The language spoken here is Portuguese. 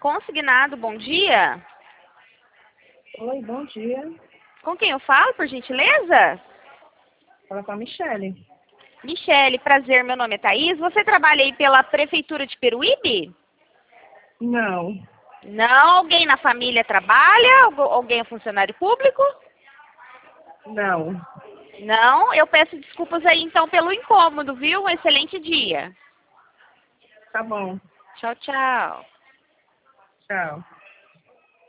Consignado, bom dia. Oi, bom dia. Com quem eu falo, por gentileza? Fala com a Michele. Michele, prazer, meu nome é Thaís. Você trabalha aí pela Prefeitura de Peruíbe? Não, Não, alguém na família trabalha? Alguém é funcionário público? não. Não, eu peço desculpas aí então pelo incômodo, viu? Um excelente dia. Tá bom. Tchau, tchau. Tchau.